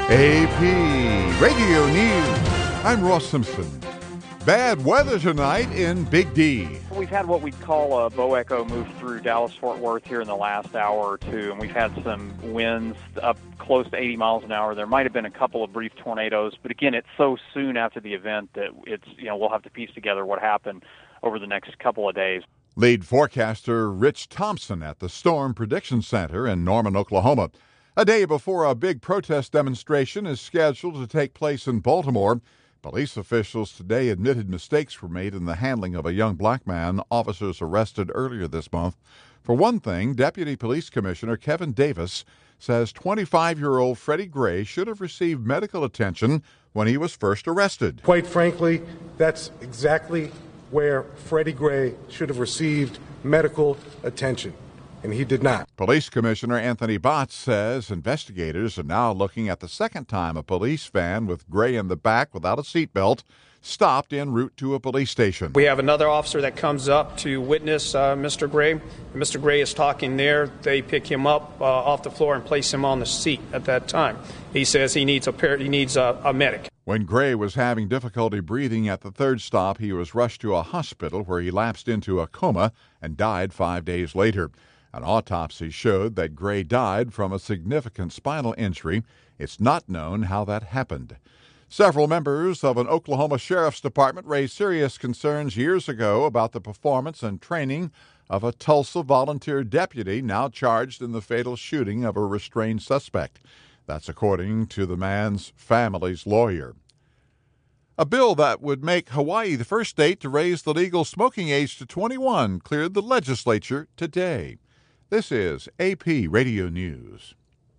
AP Radio News. I'm Ross Simpson. Bad weather tonight in Big D. We've had what we'd call a bow echo move through Dallas-Fort Worth here in the last hour or two, and we've had some winds up close to 80 miles an hour. There might have been a couple of brief tornadoes, but again, it's so soon after the event that we'll have to piece together what happened over the next couple of days. Lead forecaster Rich Thompson at the Storm Prediction Center in Norman, Oklahoma. A day before a big protest demonstration is scheduled to take place in Baltimore, police officials today admitted mistakes were made in the handling of a young black man officers arrested earlier this month. For one thing, Deputy Police Commissioner Kevin Davis says 25-year-old Freddie Gray should have received medical attention when he was first arrested. Quite frankly, that's exactly where Freddie Gray should have received medical attention, and he did not. Police Commissioner Anthony Botts says investigators are now looking at the second time a police van with Gray in the back without a seatbelt stopped en route to a police station. We have another officer that comes up to witness Mr. Gray. Mr. Gray is talking there. They pick him up off the floor and place him on the seat at that time. He says he needs a medic. When Gray was having difficulty breathing at the third stop, he was rushed to a hospital where he lapsed into a coma and died 5 days later. An autopsy showed that Gray died from a significant spinal injury. It's not known how that happened. Several members of an Oklahoma Sheriff's Department raised serious concerns years ago about the performance and training of a Tulsa volunteer deputy now charged in the fatal shooting of a restrained suspect. That's according to the man's family's lawyer. A bill that would make Hawaii the first state to raise the legal smoking age to 21 cleared the legislature today. This is AP Radio News.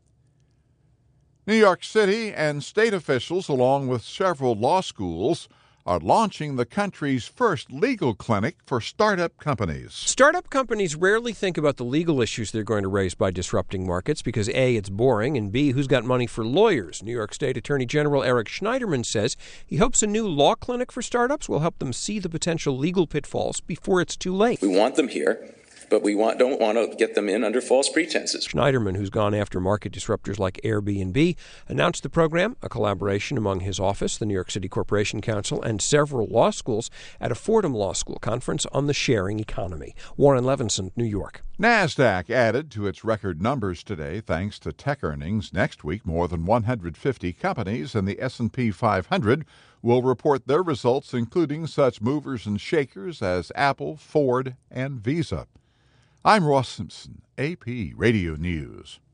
New York City and state officials, along with several law schools, are launching the country's first legal clinic for startup companies. Startup companies rarely think about the legal issues they're going to raise by disrupting markets because A, it's boring, and B, who's got money for lawyers? New York State Attorney General Eric Schneiderman says he hopes a new law clinic for startups will help them see the potential legal pitfalls before it's too late. We want them here, but we don't want to get them in under false pretenses. Schneiderman, who's gone after market disruptors like Airbnb, announced the program, a collaboration among his office, the New York City Corporation Council, and several law schools at a Fordham Law School conference on the sharing economy. Warren Levinson, New York. NASDAQ added to its record numbers today thanks to tech earnings. Next week, more than 150 companies in the S&P 500 will report their results, including such movers and shakers as Apple, Ford, and Visa. I'm Ross Simpson, AP Radio News.